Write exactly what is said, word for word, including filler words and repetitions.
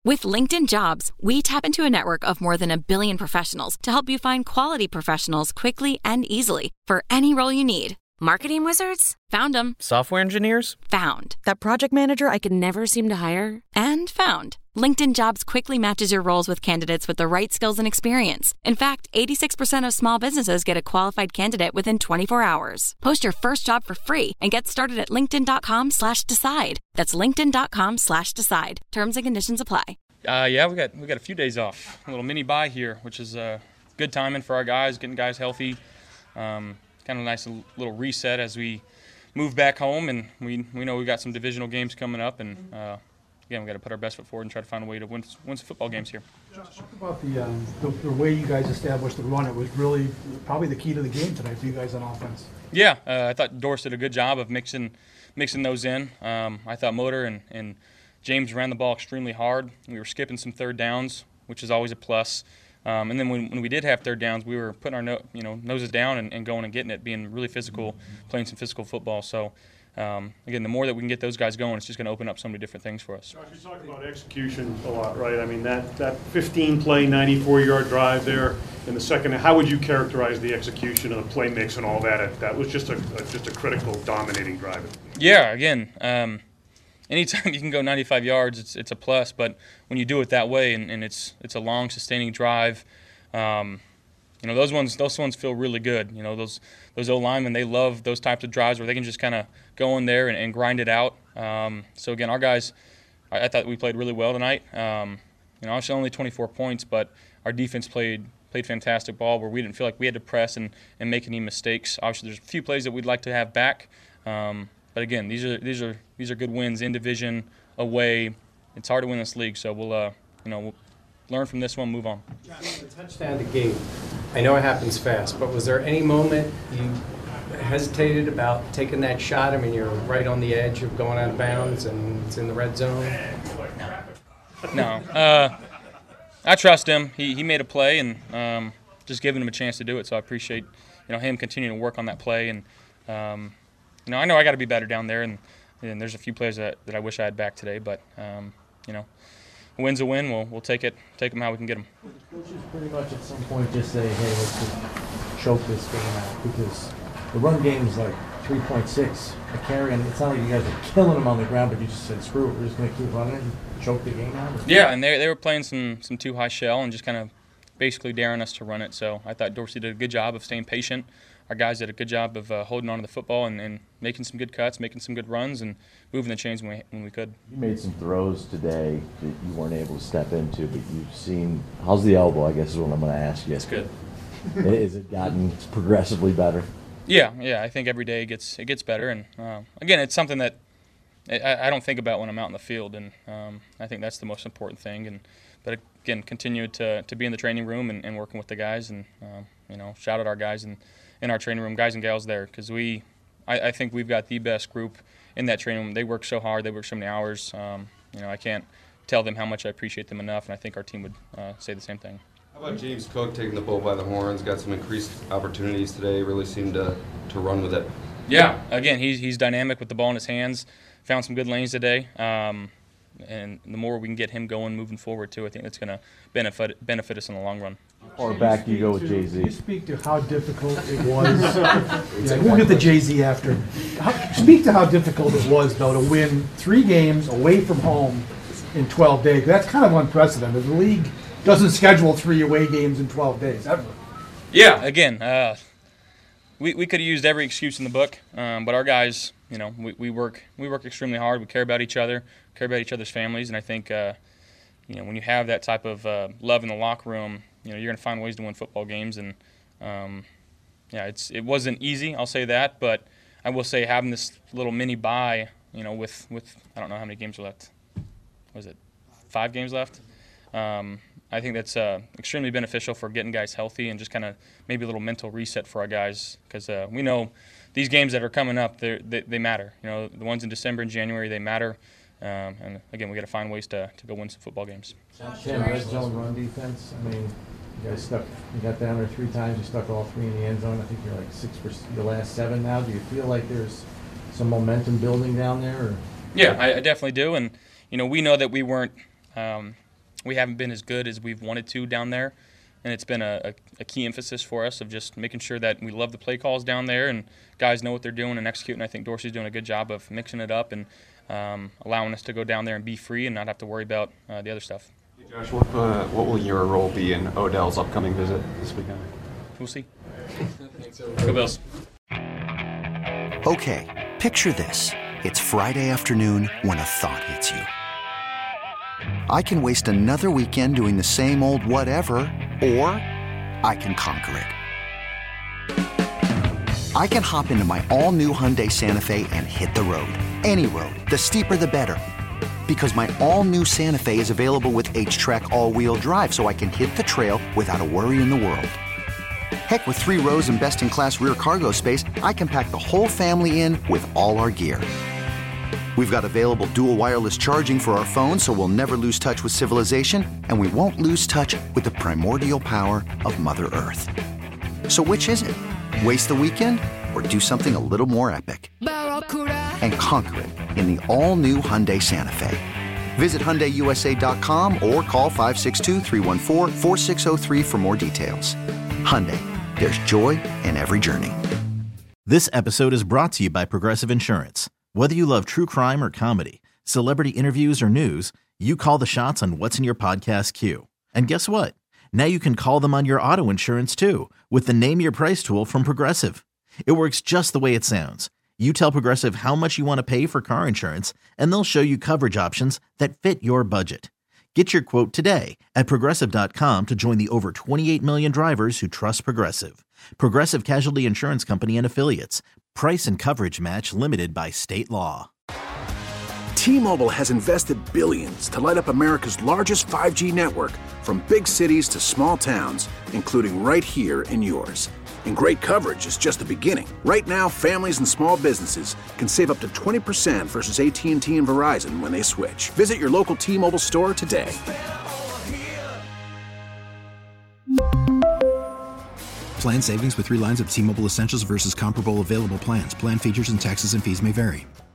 With LinkedIn Jobs, we tap into a network of more than a billion professionals to help you find quality professionals quickly and easily for any role you need. Marketing wizards? Found them. Software engineers? Found. That project manager I could never seem to hire? And found. LinkedIn Jobs quickly matches your roles with candidates with the right skills and experience. In fact, eighty-six percent of small businesses get a qualified candidate within twenty-four hours. Post your first job for free and get started at linkedin.com slash decide. That's linkedin.com slash decide. Terms and conditions apply. Uh, yeah, we got we got a few days off. A little mini bye here, which is uh, good timing for our guys, getting guys healthy. Um, kind of a nice little reset as we move back home, and we we know we got some divisional games coming up, and uh, again, we got to put our best foot forward and try to find a way to win win some football games here. Josh, talk about the, um, the the way you guys established the run. It was really probably the key to the game tonight for you guys on offense. Yeah, uh, I thought Doris did a good job of mixing mixing those in. Um, I thought Motor and, and James ran the ball extremely hard. We were skipping some third downs, which is always a plus. Um, and then when, when we did have third downs, we were putting our no, you know noses down and, and going and getting it, being really physical, playing some physical football. So, um, again, the more that we can get those guys going, it's just going to open up so many different things for us. Josh, you talk about execution a lot, right? I mean, that, that fifteen-play, ninety-four-yard drive there in the second, how would you characterize the execution and the play mix and all that? That was just a, a just a critical, dominating drive. Yeah, again, um, anytime you can go ninety-five yards, it's it's a plus. But when you do it that way, and, and it's it's a long, sustaining drive, um, you know those ones those ones feel really good. You know those those O linemen, they love those types of drives where they can just kind of go in there and, and grind it out. Um, so again, our guys, I, I thought we played really well tonight. Um, you know, obviously only twenty-four points, but our defense played played fantastic ball where we didn't feel like we had to press and, and make any mistakes. Obviously, there's a few plays that we'd like to have back. Um, But again, these are these are these are good wins in division, away. It's hard to win this league, so we'll uh, you know we'll learn from this one, move on. The touchdown to Gabe. I know it happens fast, but was there any moment you hesitated about taking that shot? I mean, you're right on the edge of going out of bounds, and it's in the red zone. No, uh, I trust him. He he made a play, and um, just giving him a chance to do it. So I appreciate you know him continuing to work on that play and. Um, You know, I know I got to be better down there, and, and there's a few players that, that I wish I had back today. But um, you know, a win's a win. We'll we'll take it, take them how we can get them. Coaches pretty much at some point just say, hey, let's just choke this game out because the run game is like three point six a carry, and it's not like you guys are killing them on the ground, but you just said, screw it, we're just going to keep running and choke the game out. Yeah, and they they were playing some some too high shell and just kind of basically daring us to run it. So I thought Dorsey did a good job of staying patient. Our guys did a good job of uh, holding on to the football and, and making some good cuts, making some good runs, and moving the chains when we, when we could. You made some throws today that you weren't able to step into, but you've seen – how's the elbow, I guess, is what I'm going to ask you. It's good. Has it gotten progressively better? Yeah, yeah. I think every day it gets, it gets better. And, uh, again, it's something that I, I don't think about when I'm out in the field, and um, I think that's the most important thing. And But, again, continue to, to be in the training room and, and working with the guys and, um, you know, shout out our guys and – in our training room, guys and gals there, because we, I, I think we've got the best group in that training room. They work so hard, they work so many hours. Um, you know, I can't tell them how much I appreciate them enough, and I think our team would uh, say the same thing. How about James Cook taking the bull by the horns? Got some increased opportunities today. Really seemed to to run with it. Yeah, again, he's he's dynamic with the ball in his hands. Found some good lanes today. Um, and the more we can get him going, moving forward too, I think that's going to benefit benefit us in the long run. Or back do you go with Jay-Z? Can you speak to how difficult it was? Yeah, we'll get the Jay-Z after. How, speak to how difficult it was, though, to win three games away from home in twelve days. That's kind of unprecedented. The league doesn't schedule three away games in twelve days, ever. Yeah, again, uh, we, we could have used every excuse in the book, um, but our guys, you know, we, we work we work extremely hard. We care about each other, care about each other's families, and I think, uh, you know, when you have that type of uh, love in the locker room, you know, you're going to find ways to win football games. And, um, yeah, it's it wasn't easy, I'll say that, but I will say having this little mini bye, you know, with, with I don't know how many games are left. Was it five games left? Um, I think that's uh, extremely beneficial for getting guys healthy and just kind of maybe a little mental reset for our guys, because uh, we know these games that are coming up, they they matter. You know, the ones in December and January, they matter. Um, and again, we got to find ways to, to go win some football games. Tim, red zone run defense. I mean, you guys stuck. You got down there three times. You stuck all three in the end zone. I think you're like six for your last seven now. Do you feel like there's some momentum building down there? Or? Yeah, I, I definitely do. And you know, we know that we weren't um, we haven't been as good as we've wanted to down there. And it's been a, a, a key emphasis for us of just making sure that we love the play calls down there and guys know what they're doing and executing. I think Dorsey's doing a good job of mixing it up and um, allowing us to go down there and be free and not have to worry about uh, the other stuff. Hey Josh, what, uh, what will your role be in Odell's upcoming visit this weekend? We'll see. Go Bills. Okay, picture this. It's Friday afternoon when a thought hits you. I can waste another weekend doing the same old whatever, or I can conquer it. I can hop into my all-new Hyundai Santa Fe and hit the road. Any road. The steeper the better. Because my all-new Santa Fe is available with H-Track all-wheel drive, so I can hit the trail without a worry in the world. Heck, with three rows and best-in-class rear cargo space, I can pack the whole family in with all our gear. We've got available dual wireless charging for our phones, so we'll never lose touch with civilization, and we won't lose touch with the primordial power of Mother Earth. So which is it? Waste the weekend or do something a little more epic? And conquer it in the all-new Hyundai Santa Fe. Visit Hyundai U S A dot com or call five six two, three one four, four six zero three for more details. Hyundai, there's joy in every journey. This episode is brought to you by Progressive Insurance. Whether you love true crime or comedy, celebrity interviews or news, you call the shots on what's in your podcast queue. And guess what? Now you can call them on your auto insurance too with the Name Your Price tool from Progressive. It works just the way it sounds. You tell Progressive how much you want to pay for car insurance, and they'll show you coverage options that fit your budget. Get your quote today at Progressive dot com to join the over twenty-eight million drivers who trust Progressive. Progressive Casualty Insurance Company and Affiliates. Price and coverage match limited by state law. T-Mobile has invested billions to light up America's largest five G network, from big cities to small towns, including right here in yours. And great coverage is just the beginning. Right now, families and small businesses can save up to twenty percent versus A T and T and Verizon when they switch. Visit your local T-Mobile store today. Plan savings with three lines of T-Mobile Essentials versus comparable available plans. Plan features and taxes and fees may vary.